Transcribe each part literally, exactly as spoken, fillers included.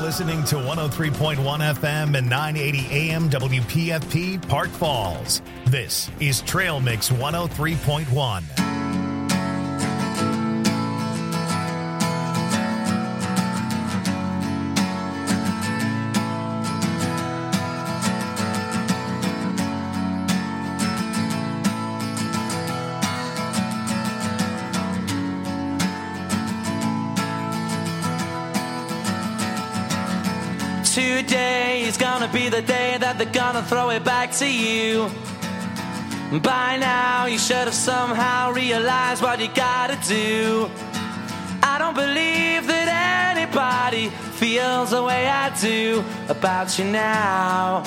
listening to one oh three point one F M and nine eighty A M W P F P Park Falls. This is Trail Mix one oh three point one. Today is gonna be the day that they're gonna throw it back to you. By now you should have somehow realized what you gotta do. I don't believe that anybody feels the way I do about you now.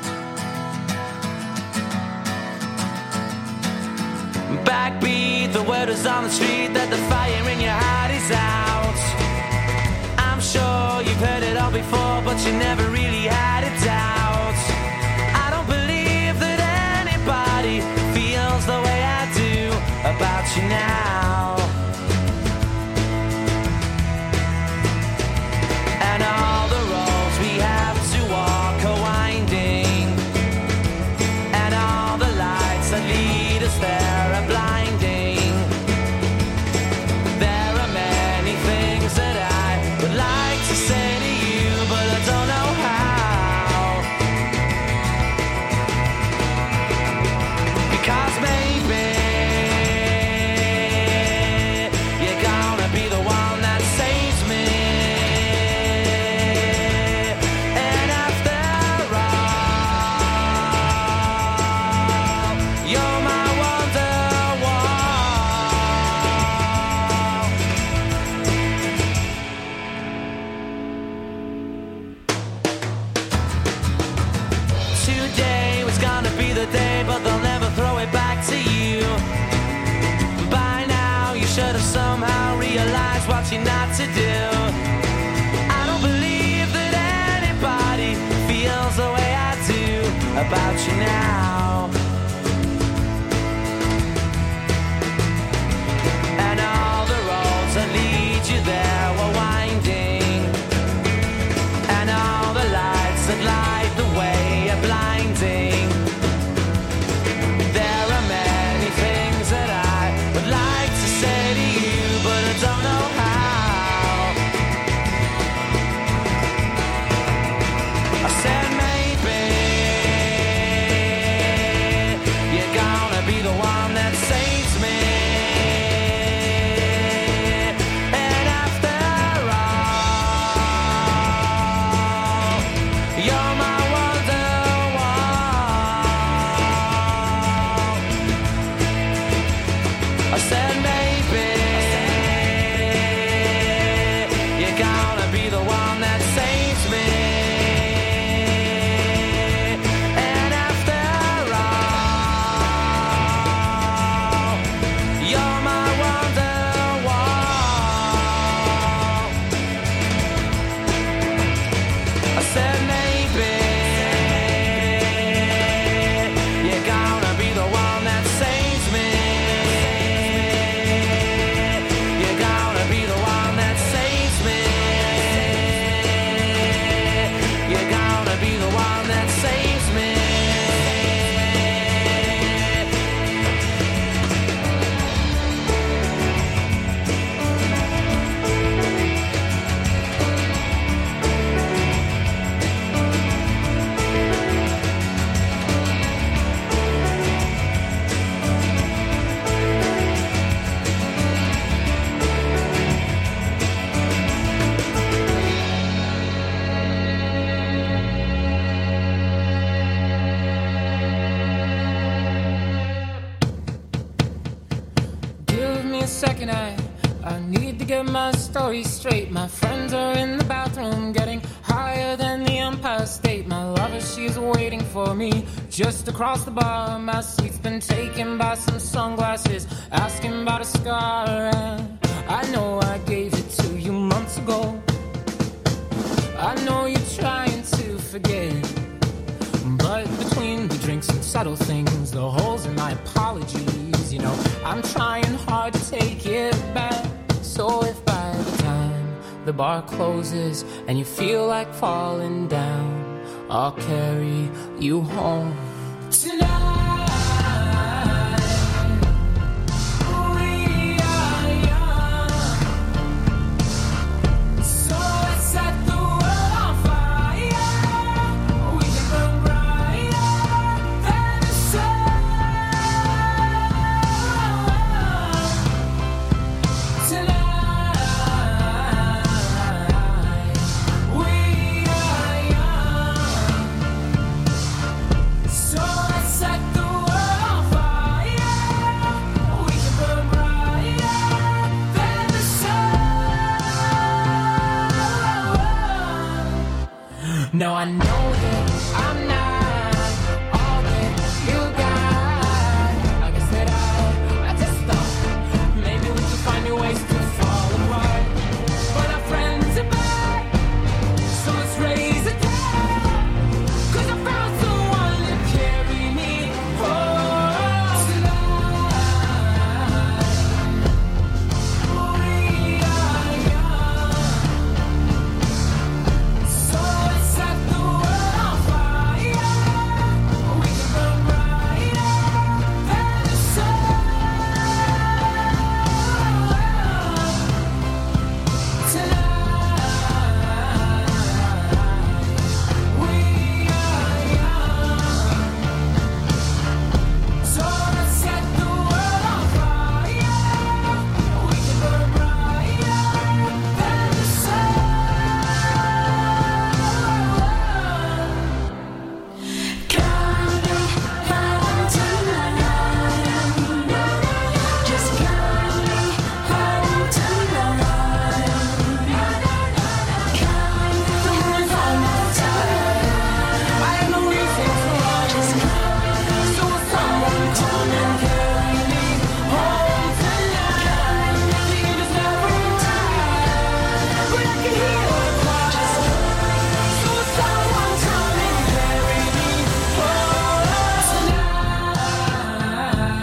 Backbeat, the word is on the street that the fire in your heart is out. I'm sure you've heard it all before, but you never really had a doubt. I don't believe that anybody feels the way I do about you now. And all the roads we have to walk are winding, and all the lights that lead us there are blinding. There are many things that I would like to say to you, but I don't know how. Because maybe you're gonna be the one that saves me. And after all, you're my Today was gonna be the day, but they'll never throw it back to you. By now you should have somehow realized what you're not to do. I don't believe that anybody feels the way I do about you now. And all the roads that lead you there were winding, and all the lights that light the way are blinding. There are many things that I would like to say to you, but I don't know how. I said maybe you're gonna be the one that saves me. And after all, you're my I said maybe you're gonna be the one that saves me. And after all, you're my Wonderwall. I said maybe you're gonna be the one that saves me. Second, I, I need to get my story straight. My friends are in the bathroom getting higher than the Empire State. My lover, she's waiting for me just across the bar. My seat's been taken by some sunglasses, asking about a scar. And I know I gave it to you months ago. I know you're trying to forget, but between the drinks and subtle things, the holes in my apologies, you know, I'm trying hard to take it back. So if by the time the bar closes and you feel like falling down, I'll carry you home tonight. No, I know that I'm not all that you got. I guess that I, I just thought maybe we could find new ways to fall apart. But our friends are back, so let's raise a toast. 'Cause I found someone to carry me home tonight. We are young, so let's set the world on fire. We can burn brighter than the sun tonight. We are young, so let's set the world on fire. We can burn brighter than the sun. Come me home tonight. Just come me home tonight. Come me home tonight. I have no reason to run. So will someone come and carry me home tonight? The end is never right, but I can hear a cry. So will someone come and carry me home tonight?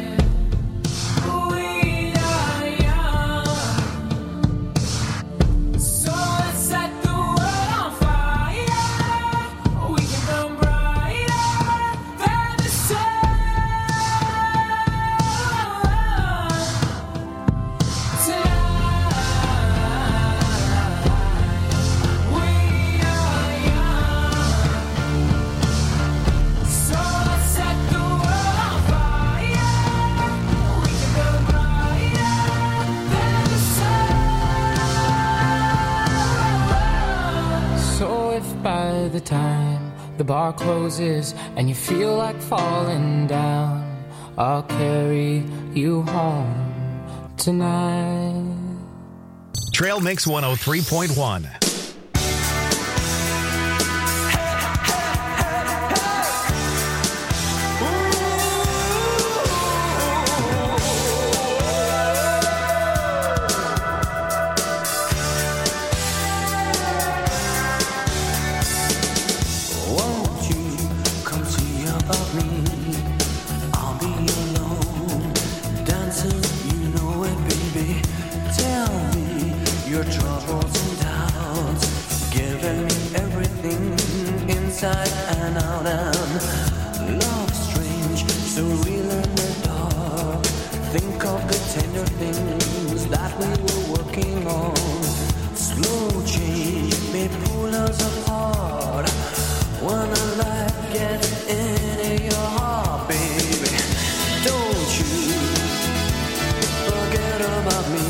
We are young, so let's set the world on fire. We can burn brighter than the sun tonight. We are young, so let's set the world on fire. We can burn brighter than the sun. So if by the time the bar closes and you feel like falling down, I'll carry you home tonight. Trail Mix one oh three point one. Won't you come see about me? I'll be alone, dancing, you know it, baby. Tell me your troubles and doubts, giving me everything inside and out. And love strange, so real in the dark. Think of the tender things that we were working on. Slow change may pull us apart. When a light gets into your heart, baby, don't you forget about me.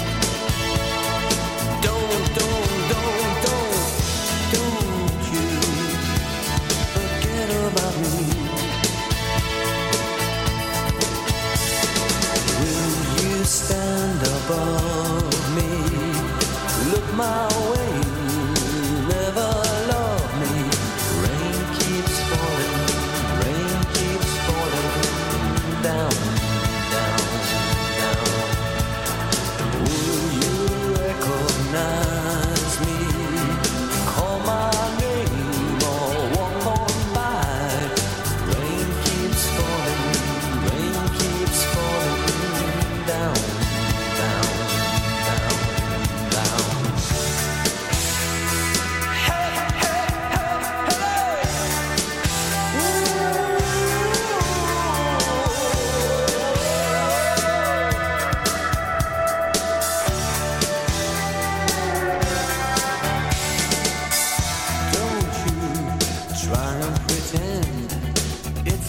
Don't, don't, don't, don't, don't you forget about me. Will you stand above me? Look my way,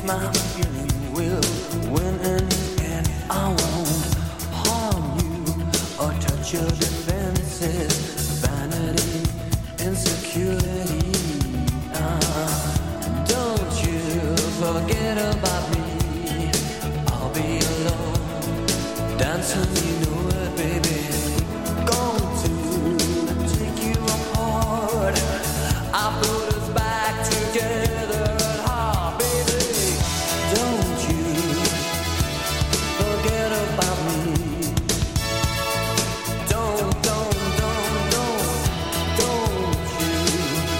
my feeling will win in the end. I won't harm you or touch your defenses. Vanity, insecurity. Uh, don't you forget about me. I'll be alone, dancing, you know it, baby. Going to take you apart. I put us back together. Ah, baby, don't you forget about me. Don't, don't, don't, don't, don't you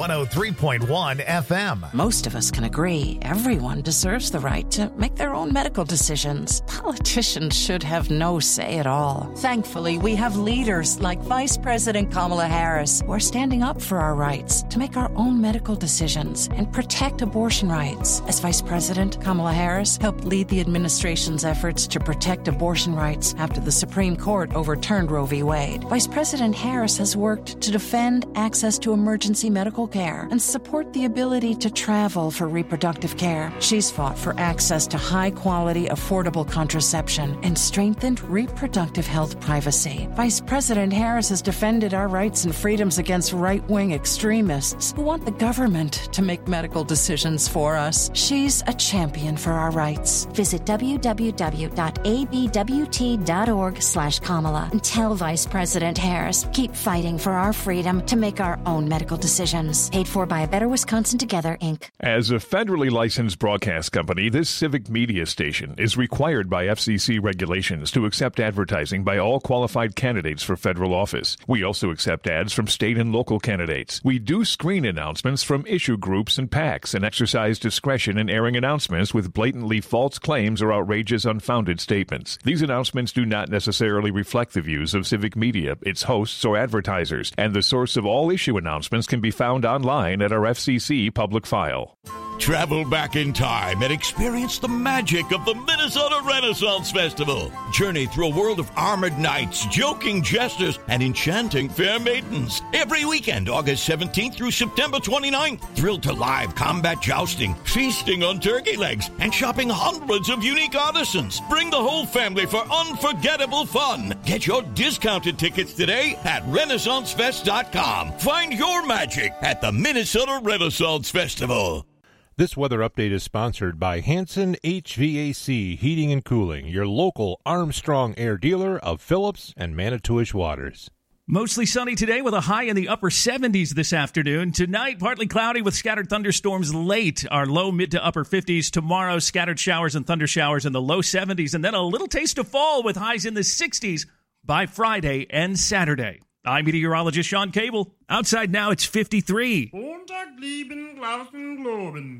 one oh three point one F M. Most of us can agree everyone deserves the right to make their own medical decisions. Politicians should have no say at all. Thankfully, we have leaders like Vice President Kamala Harris who are standing up for our rights to make our own medical decisions and protect abortion rights. As Vice President, Kamala Harris helped lead the administration's efforts to protect abortion rights after the Supreme Court overturned Roe v. Wade. Vice President Harris has worked to defend access to emergency medical care and support the ability to travel for reproductive care. She's fought for access to high-quality, affordable contraception and strengthened reproductive health privacy. Vice President Harris has defended our rights and freedoms against right-wing extremists who want the government to make medical decisions for us. She's a champion for our rights. Visit w w w dot a b w t dot org slash Kamala and tell Vice President Harris, keep fighting for our freedom to make our own medical decisions. Paid for by A Better Wisconsin Together, Incorporated. As a federally licensed broadcast company, this civic media station is required by F C C regulations to accept advertising by all qualified candidates for federal office. We also accept ads from state and local candidates. We do screen announcements from issue groups and PACs and exercise discretion in airing announcements with blatantly false claims or outrageous unfounded statements. These announcements do not necessarily reflect the views of civic media, its hosts, or advertisers, and the source of all issue announcements can be found online at our F C C public file. Travel back in time and experience the magic of the Minnesota Renaissance Festival. Journey through a world of armored knights, joking jesters, and enchanting fair maidens. Every weekend, August seventeenth through September twenty-ninth. Thrilled to live combat jousting, feasting on turkey legs, and shopping hundreds of unique artisans. Bring the whole family for unforgettable fun. Get your discounted tickets today at renaissance fest dot com. Find your magic at the Minnesota Renaissance Festival. This weather update is sponsored by Hanson H V A C Heating and Cooling, your local Armstrong Air dealer of Phillips and Manitowish Waters. Mostly sunny today with a high in the upper seventies this afternoon. Tonight, partly cloudy with scattered thunderstorms late. Our low mid to upper fifties. Tomorrow, scattered showers and thunder showers in the low seventies. And then a little taste of fall with highs in the sixties by Friday and Saturday. I'm meteorologist Sean Cable. Outside now, it's fifty-three. Montag, lieben, glauben, globen.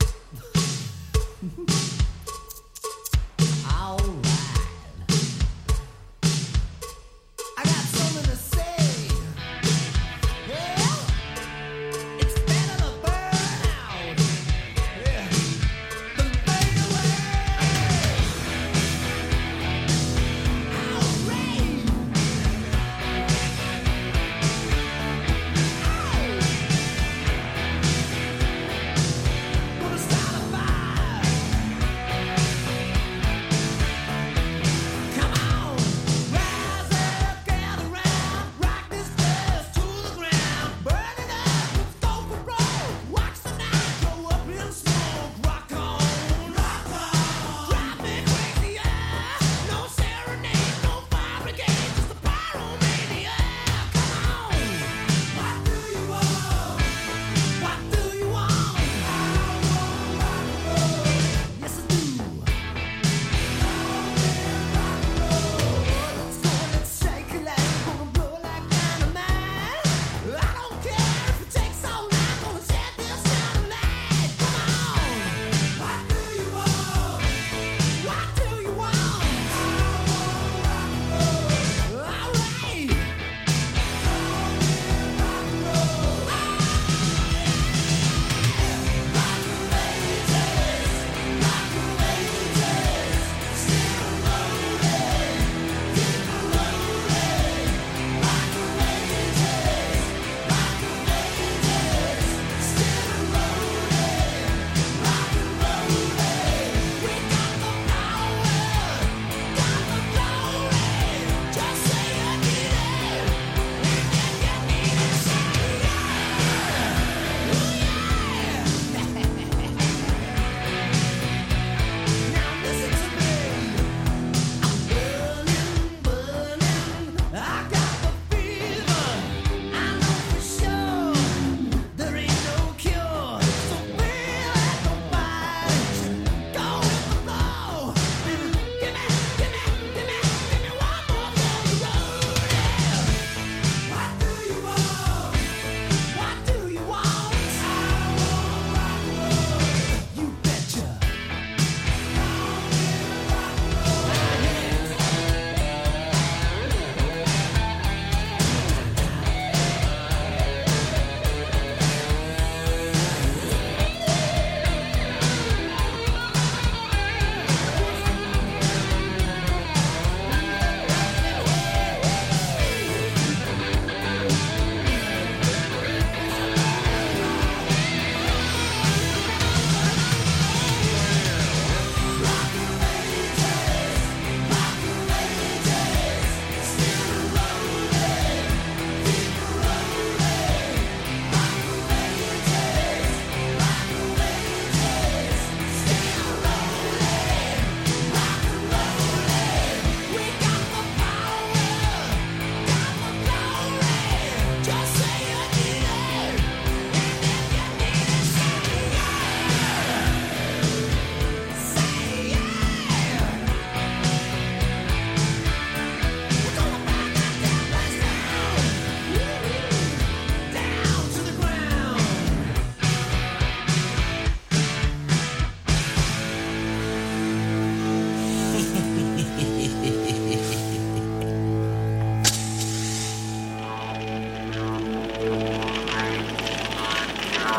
All right. I got something to say. Yeah. It's better to burn out. Yeah. Than fade away. All right. Gonna start a fire.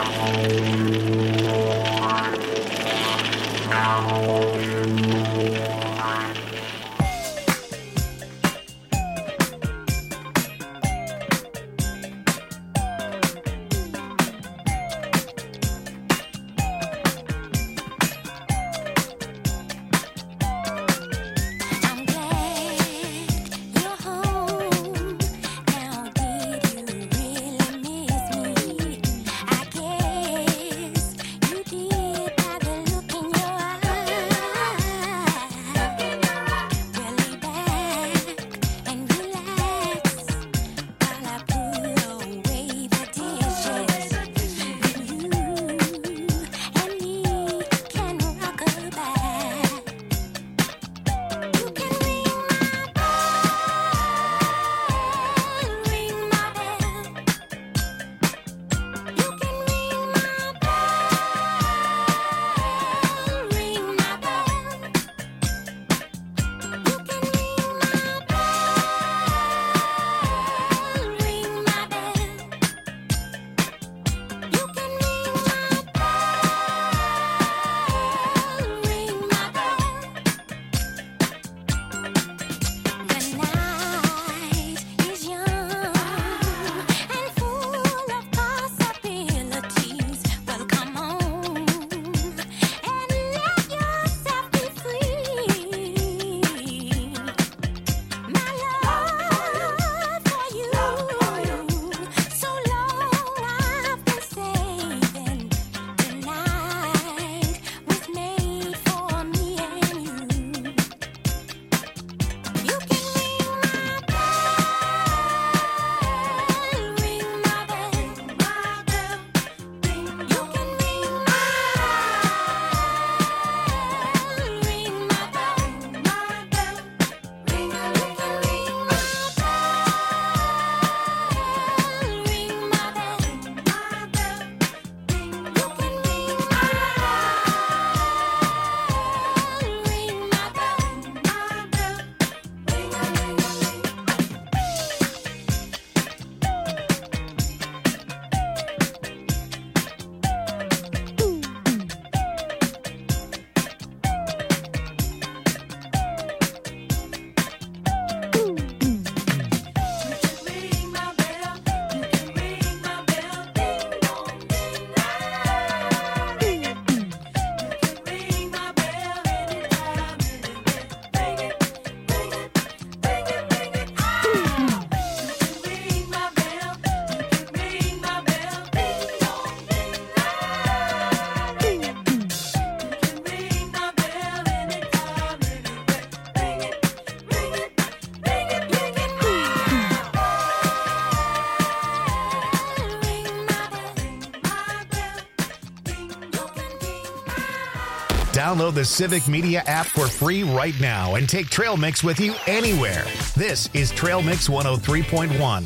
Download the Civic Media app for free right now and take Trail Mix with you anywhere. This is Trail Mix one oh three point one.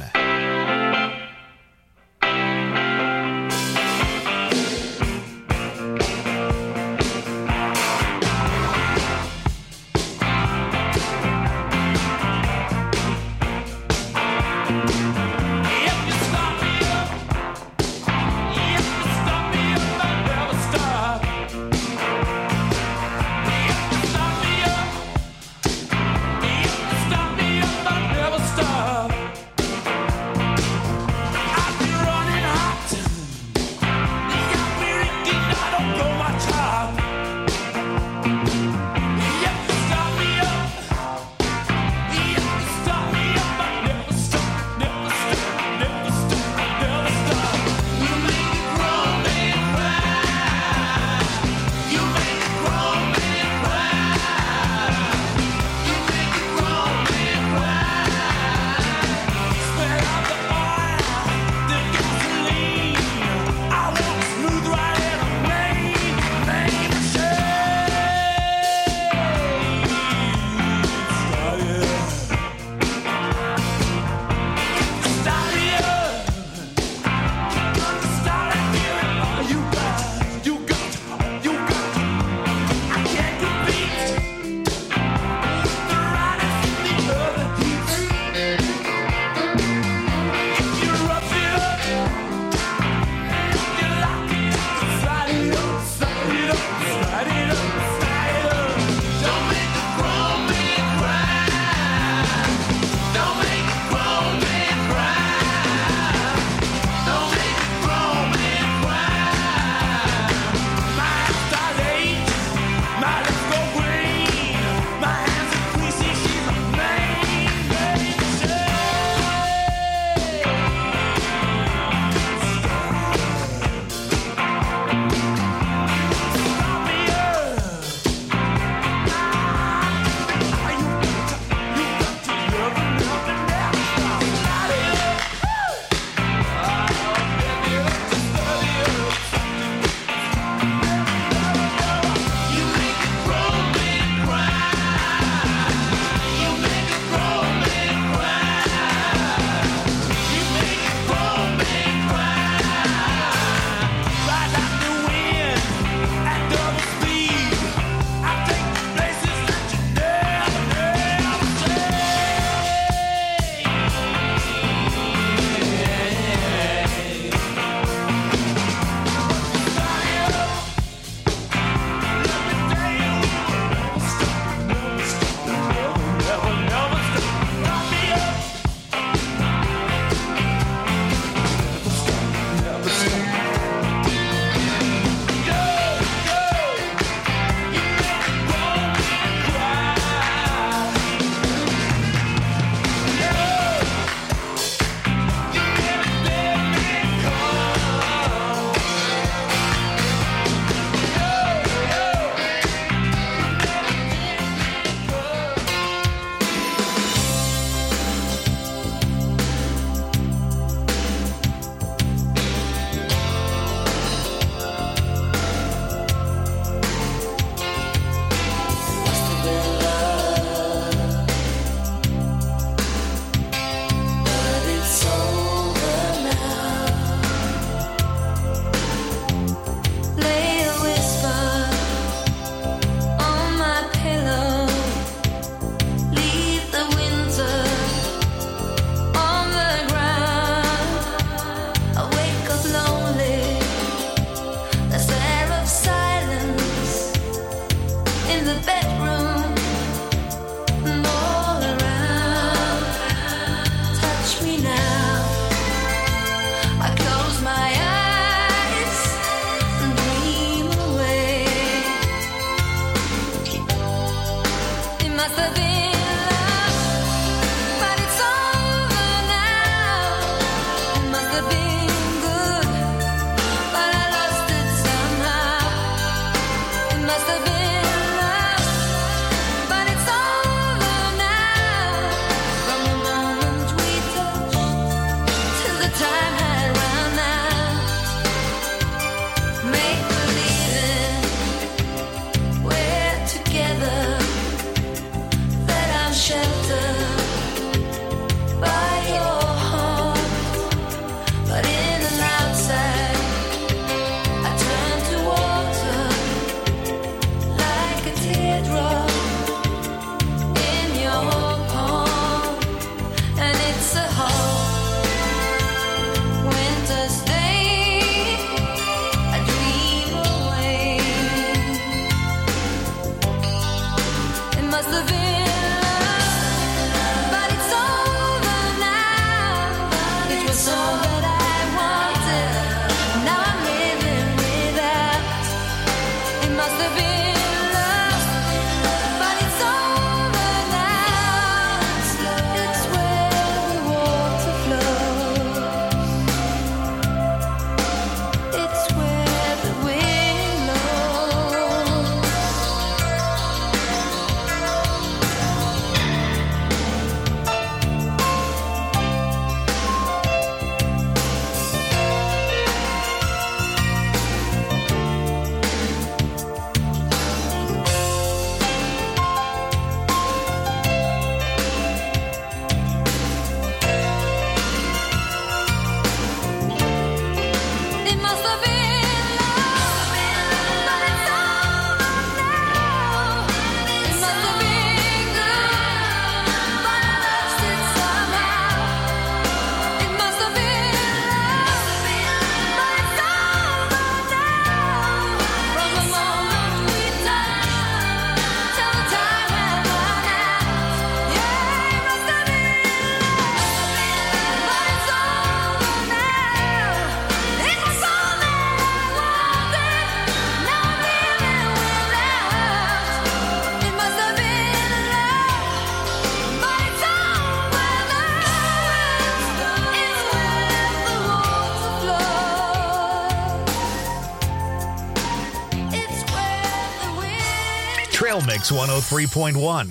Stop me up, I'll never stop. Trail Mix one oh three point one.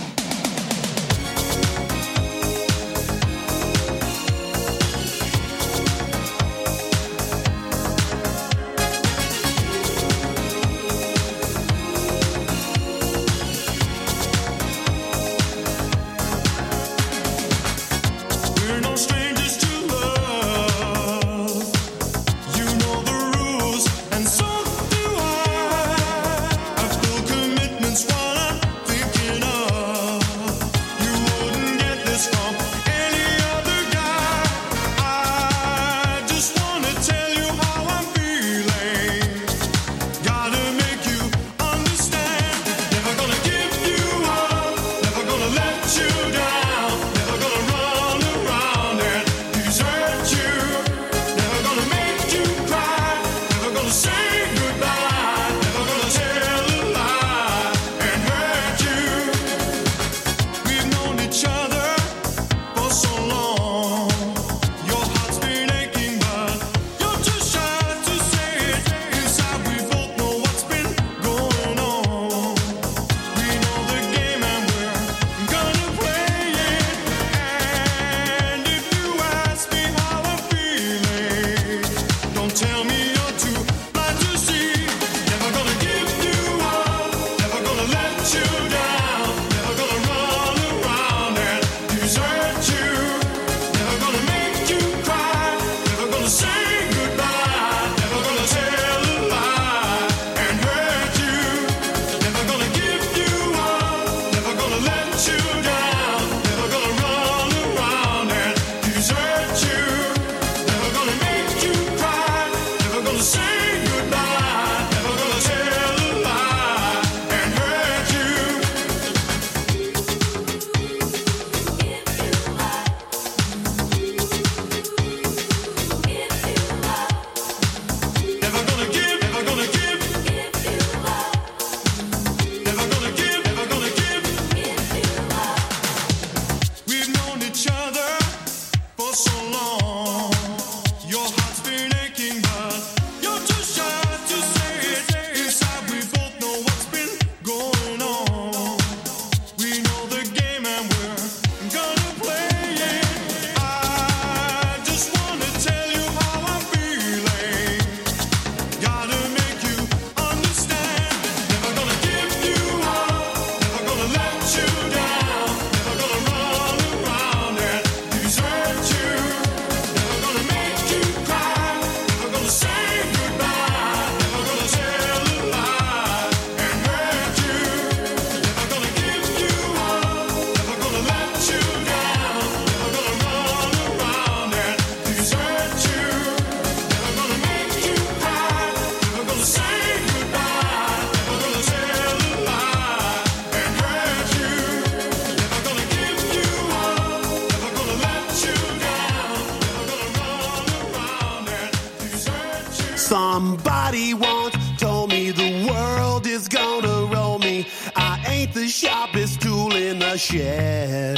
Somebody once told me the world is gonna roll me. I ain't the sharpest tool in the shed.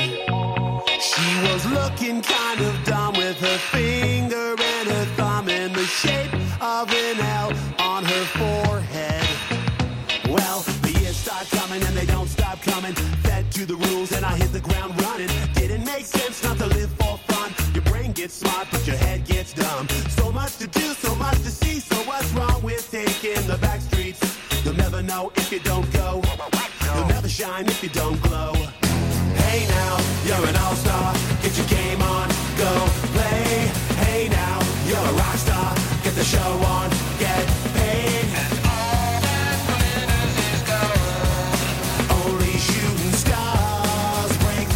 She was looking kind of dumb with her finger and her thumb in the shape of an L on her forehead. Well, the years start coming and they don't stop coming. Fed to the rules and I hit the ground running. Didn't make sense not to live for fun. Your brain gets smart but your head gets dumb. So much to do, so much to see. So what's wrong with taking the back streets? You'll never know if you don't go. You'll never shine if you don't glow. Hey now, you're an all-star. Get your game on, go play. Hey now, you're a rock star. Get the show on, get paid. And all that glitters is gold. Only shooting stars break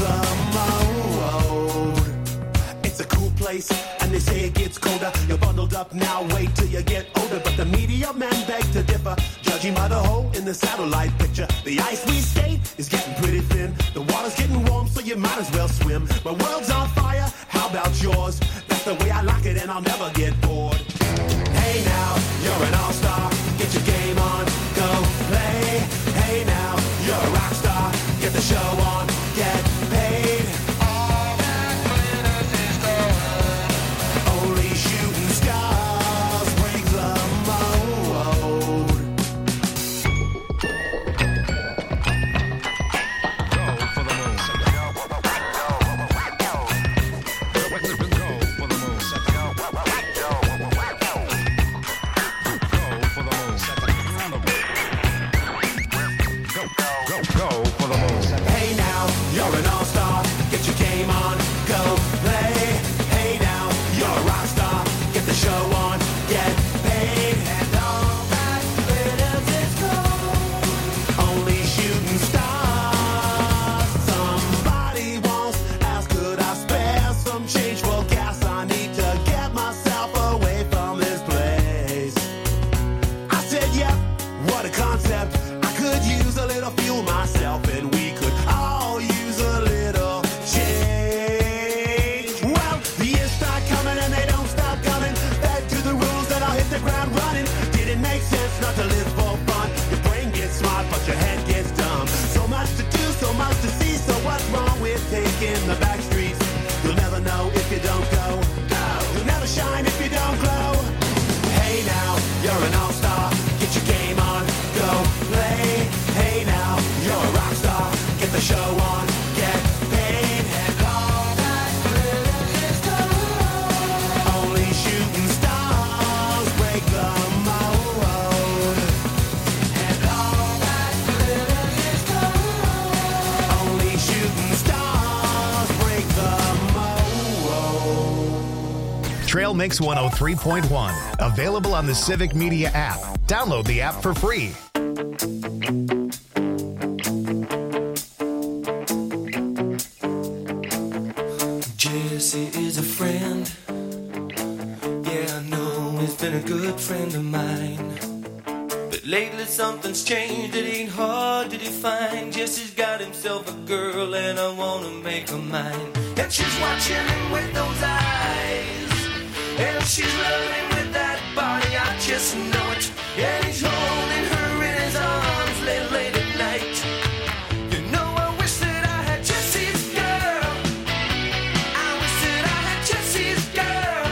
the mold. It's a cool place, and they say it gets colder. You're bundled up now, wait till you get older. But the media men beg to differ. Judging by the hole in the satellite picture, the ice we skate is getting pretty thin. The water's getting warm, so you might as well swim. My world's on fire, how about yours? That's the way I like it, and I'll never get bored. Hey now, you're an all-star. Get your game on, go play. Hey now, you're a rock star. Get the show on, get paid. All that glitters is gold. Only shooting stars break the mold. start to live for fun. Your brain gets smart, but your head gets dumb. So much to do, so much to see. So what's wrong with taking the back streets? You'll never know if you don't go. Go. You'll never shine if you don't glow. Hey now, you're an all-star. Get your game on, go play. Hey now, you're a rock star. Get the show on, get paid. And all that glitters is gold. Only shooting stars break the mold. And all that glitters is gold. Only shooting stars break the mold. Trail Mix one oh three point one. Available on the Civic Media app. Download the app for free. Jesse is a friend. Yeah, I know he's been a good friend of mine. But lately something's changed. It ain't hard to define. Jesse's got himself a girl and I wanna make her mine. And she's watching him with those eyes. And she's loving him with that body, I just know it. And he's holding her in his arms late, late at night. You know, I wish that I had Jesse's girl. I wish that I had Jesse's girl.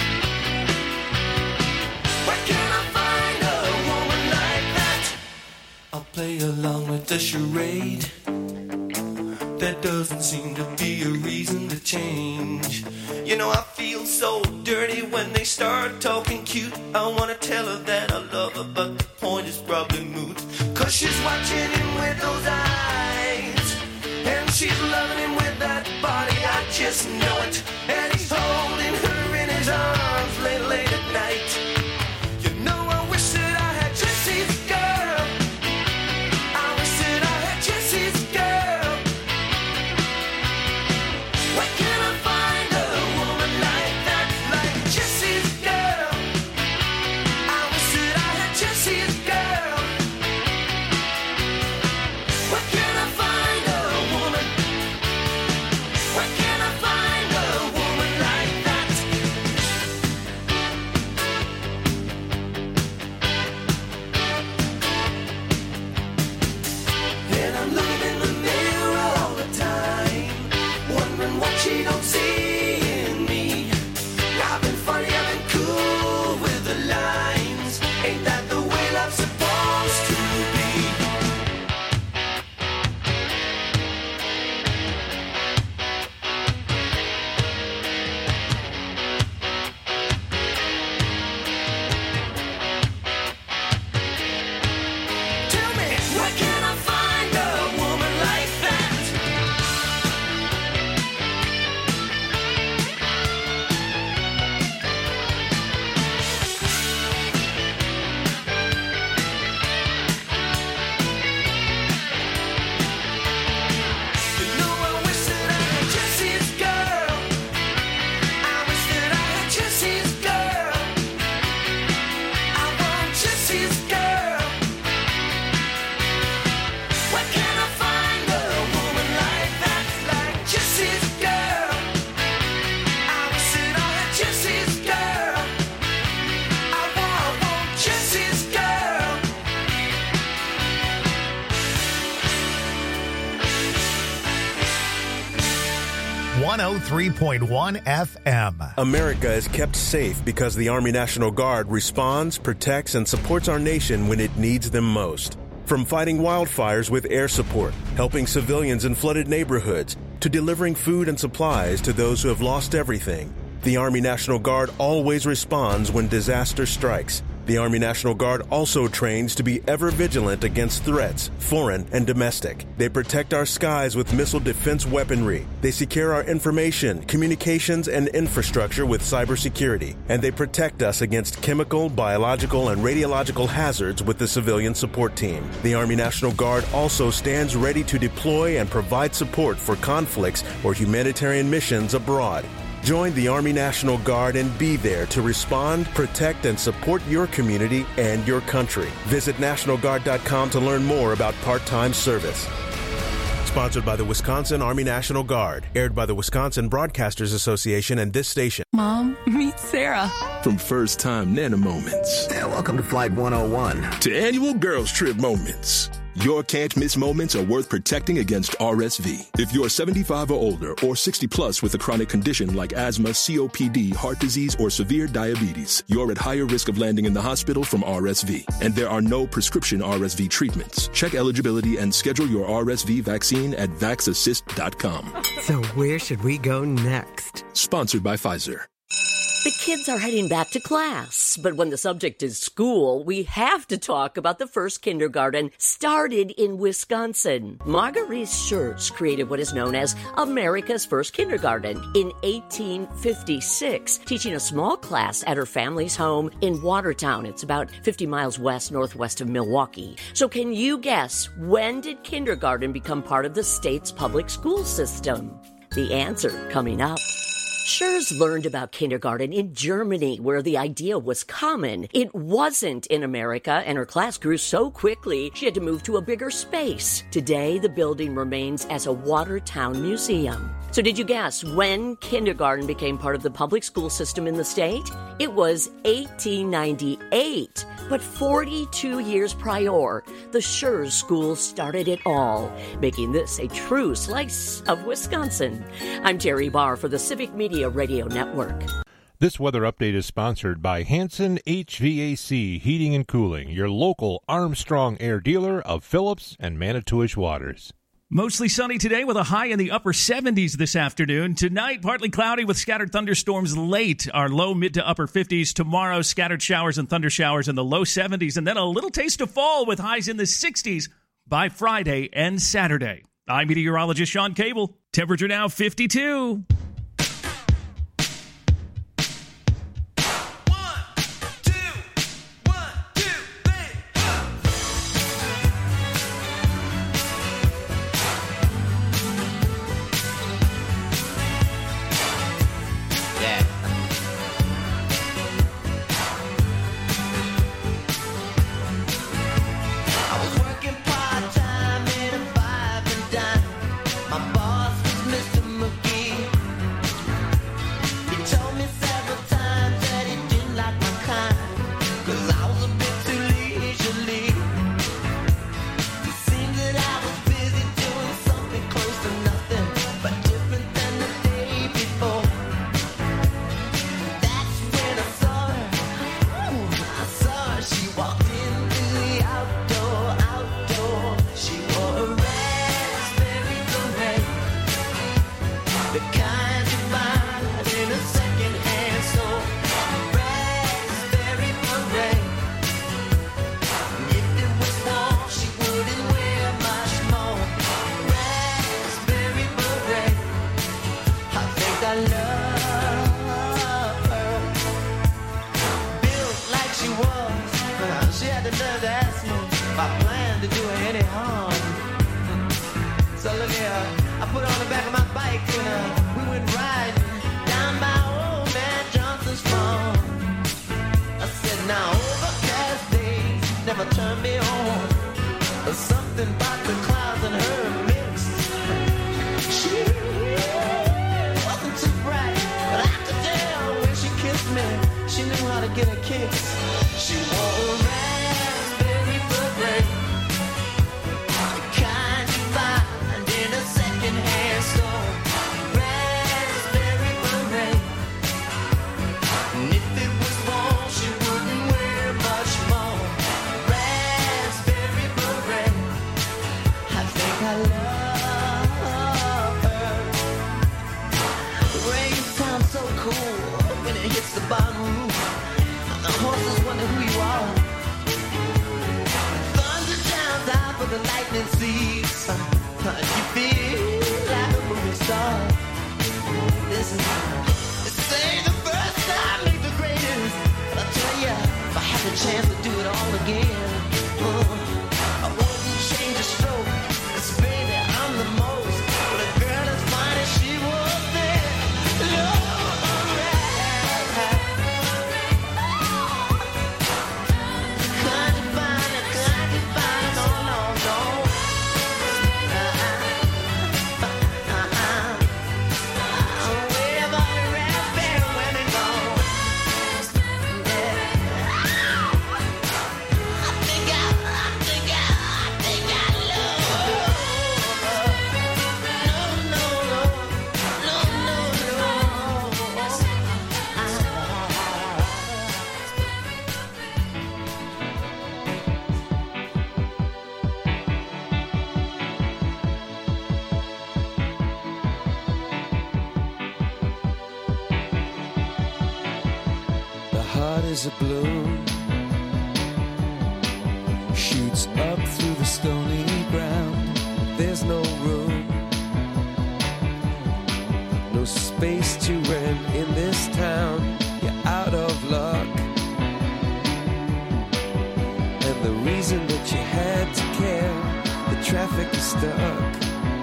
Where can I find a woman like that? I'll play along with the charade. There doesn't seem to be a reason to change. You know, I feel so dirty when they start talking cute. I wanna tell her that I love her, but the point is probably moot. Cause she's watching him with those eyes. And she's loving him with that body, I just know it. And he's holding her in his arms late, late at night. You know, I wish that I had Jesse's girl. I wish that I had Jesse's girl. Where can I find a woman like that, like Jesse's girl? I wish that I had Jesse's girl. Where can I find a woman? Where can I find a woman like that? And I'm looking in the mirror all the time, wondering what she don't see in me. I've been funny, I've been cool with the lines. Ain't that the way love's supposed to be? Tell me, where can I find a woman like that? You know, I wish that I had Jesse's girl. I wish that I had Jesse's girl. I want Jesse's girl. Where can I find a woman like that, like Jesse's girl? I wish that I had Jesse's girl. I want, I want Jesse's girl. one oh three point one F M. America is kept safe because the Army National Guard responds, protects, and supports our nation when it needs them most. From fighting wildfires with air support, helping civilians in flooded neighborhoods, to delivering food and supplies to those who have lost everything, the Army National Guard always responds when disaster strikes. The Army National Guard also trains to be ever vigilant against threats, foreign and domestic. They protect our skies with missile defense weaponry. They secure our information, communications, and infrastructure with cybersecurity. And they protect us against chemical, biological, and radiological hazards with the civilian support team. The Army National Guard also stands ready to deploy and provide support for conflicts or humanitarian missions abroad. Join the Army National Guard and be there to respond, protect, and support your community and your country. Visit National Guard dot com to learn more about part-time service. Sponsored by the Wisconsin Army National Guard. Aired by the Wisconsin Broadcasters Association and this station. Mom, meet Sarah. From first-time Nana moments. Yeah, welcome to Flight one oh one. To annual girls trip moments. Your can't-miss moments are worth protecting against R S V. If you're seventy-five or older or sixty plus with a chronic condition like asthma, C O P D, heart disease, or severe diabetes, you're at higher risk of landing in the hospital from R S V. And there are no prescription R S V treatments. Check eligibility and schedule your R S V vaccine at vax assist dot com. So where should we go next? Sponsored by Pfizer. The kids are heading back to class, but when the subject is school, we have to talk about the first kindergarten started in Wisconsin. Marguerite Schertz created what is known as America's first kindergarten in eighteen fifty-six, teaching a small class at her family's home in Watertown. It's about fifty miles west northwest of Milwaukee. So can you guess, when did kindergarten become part of the state's public school system? The answer coming up. Schertz learned about kindergarten in Germany, where the idea was common. It wasn't in America, and her class grew so quickly she had to move to a bigger space. Today, the building remains as a Watertown museum. So did you guess when kindergarten became part of the public school system in the state? It was eighteen ninety-eight. But forty-two years prior, the Schertz School started it all, making this a true slice of Wisconsin. I'm Terry Barr for the Civic Media Radio Network. This weather update is sponsored by Hanson H V A C Heating and Cooling, your local Armstrong Air dealer of Phillips and Manitowish Waters. Mostly sunny today with a high in the upper seventies this afternoon. Tonight, partly cloudy with scattered thunderstorms late. Our low mid to upper fifties. Tomorrow, scattered showers and thunder showers in the low seventies. And then a little taste of fall with highs in the sixties by Friday and Saturday. I'm meteorologist Sean Cable. Temperature now fifty-two. is a bloom, shoots up through the stony ground. There's no room, no space to rent in this town. You're out of luck, and the reason that you had to care, the traffic is stuck,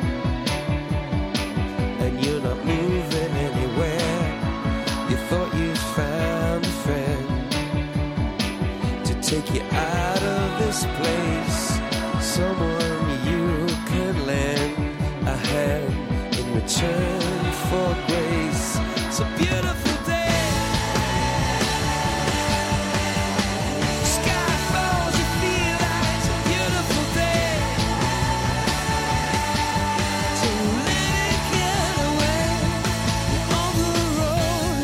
and you're not moving anywhere. You thought you found a friend to take you out of this place, someone you could lend a hand in return for grace. It's a beautiful day. Sky falls, you feel like it's a beautiful day. So let it get away. You're on the road,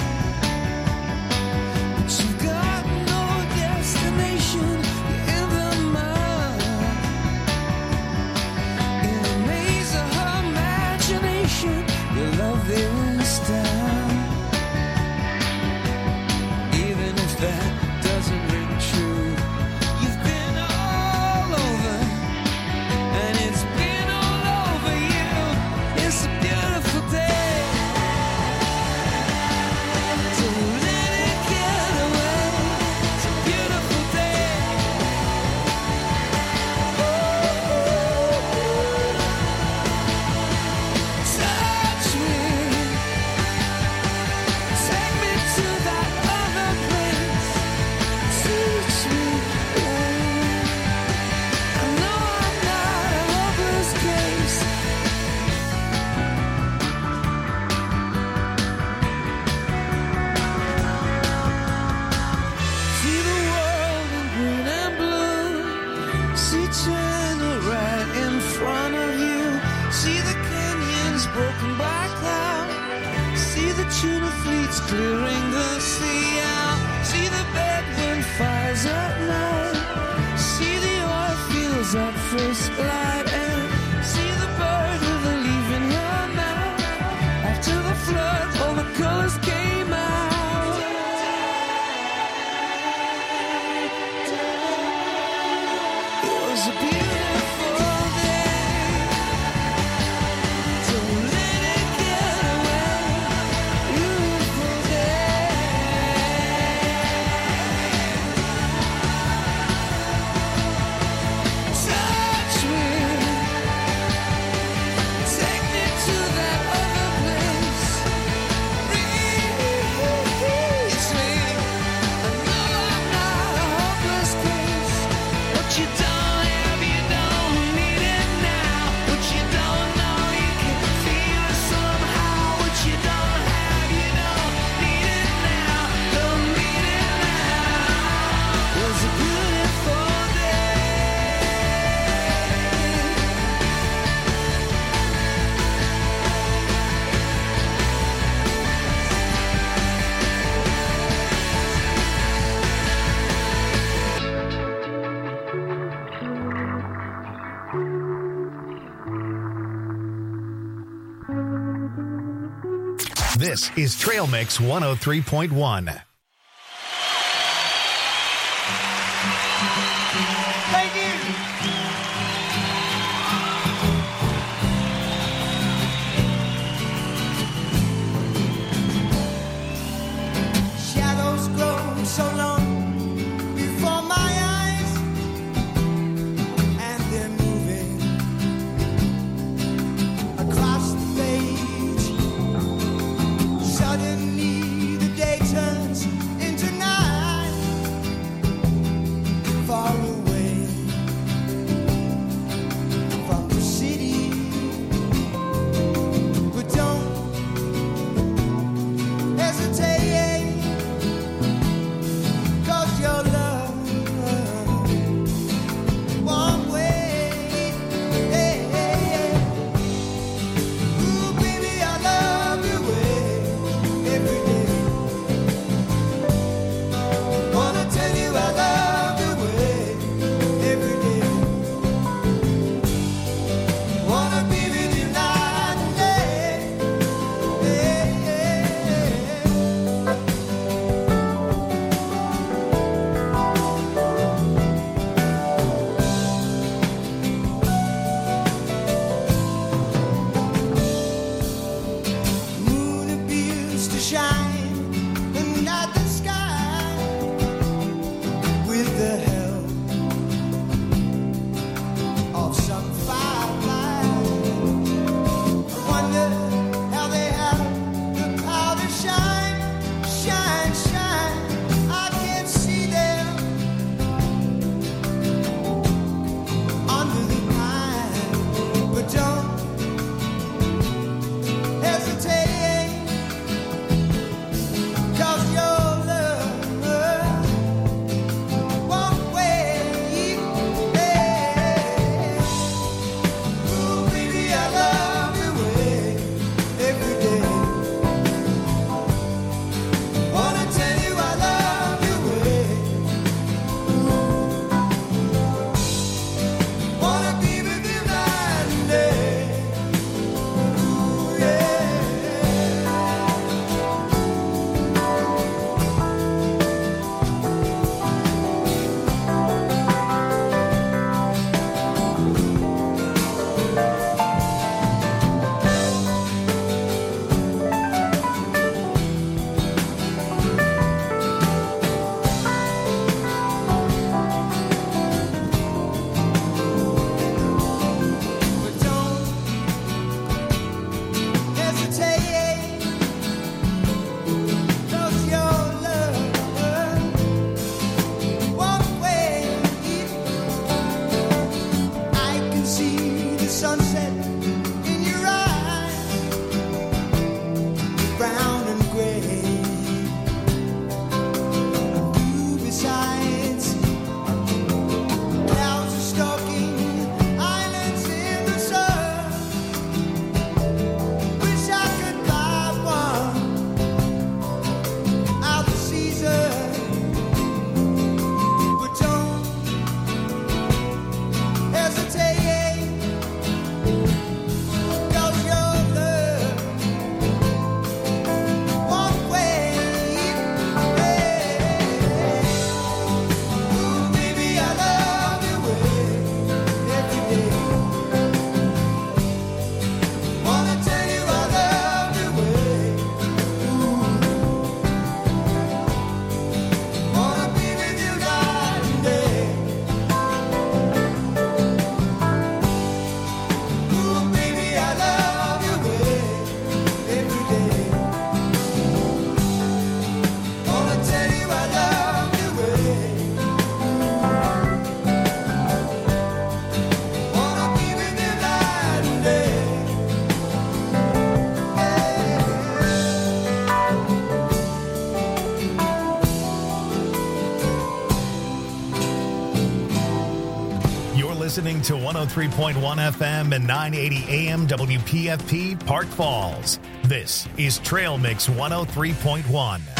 but you've got no destination. You're in the mud, in a maze of her imagination. Your love this town, even if that doesn't ring true. You've been all over, and it's been all over you. It's a beautiful day, so let it get away. It's a beautiful day. Touch me, take me to that other place. Teach me, I know I'm not a hopeless case. See the world in green and blue. See China right in front of you. See the canyons broken by cloud. See the tuna fleets clearing the sea out. See the bedroom fires at night. See the oil fields at first light. And see the bird with a leaf in her mouth. After the flood, all the colors came out. It was a beautiful day. So let it get away. Beautiful day. Touch me, take me to that other place. Reach me, I know I'm not a hopeless case. What you don't have, you don't need it now. What you don't know, you can feel it somehow. What you don't have, you don't need it now. Don't need it now. It was a beautiful day. This is Trail Mix one oh three point one. Thank you. Shadows grow so long before my eyes, and they're moving across the page. Suddenly the day turns listening to one oh three point one F M and nine eighty A M W P F P Park Falls. This is Trail Mix one oh three point one.